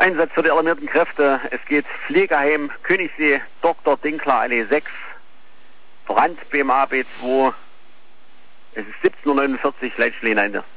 Einsatz für die alarmierten Kräfte. Es geht Pflegeheim Königssee, Dr. Dinkler, Allee 6, Brand BMA B2. Es ist 17:49 Uhr, Leitstelle hinein.